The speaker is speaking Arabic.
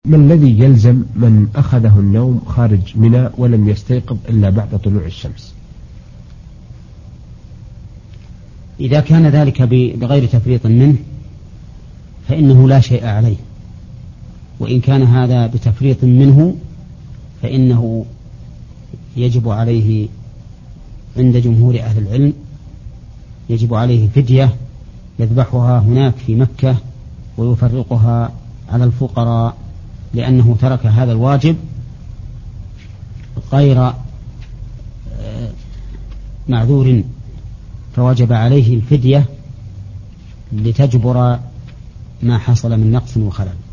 ما الذي يلزم من أخذه النوم خارج منى ولم يستيقظ إلا بعد طلوع الشمس؟ إذا كان ذلك بغير تفريط منه فإنه لا شيء عليه، وإن كان هذا بتفريط منه فإنه يجب عليه عند جمهور أهل العلم يجب عليه فدية يذبحها هناك في مكة ويفرقها على الفقراء، لأنه ترك هذا الواجب غير معذور، فوجب عليه الفدية لتجبر ما حصل من نقص وخلل.